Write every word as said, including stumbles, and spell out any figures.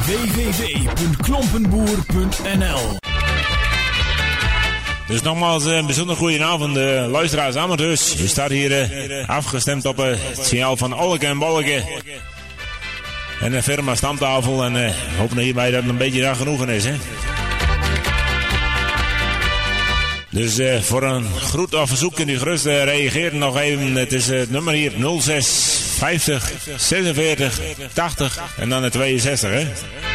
w w w punt klompenboer punt n l. Dus nogmaals een bijzonder goede avond, uh, luisteraars amateurs. Je staat hier uh, afgestemd op uh, het signaal van Olke en Bolke. En de firma Stamtafel. En uh, hopen hierbij dat het een beetje daar genoegen is, hè. Dus uh, voor een groet of verzoek kunt u gerust uh, reageren nog even. Het is uh, het nummer hier nul zes vijftig zesenveertig tachtig en dan de tweeënzestig, hè.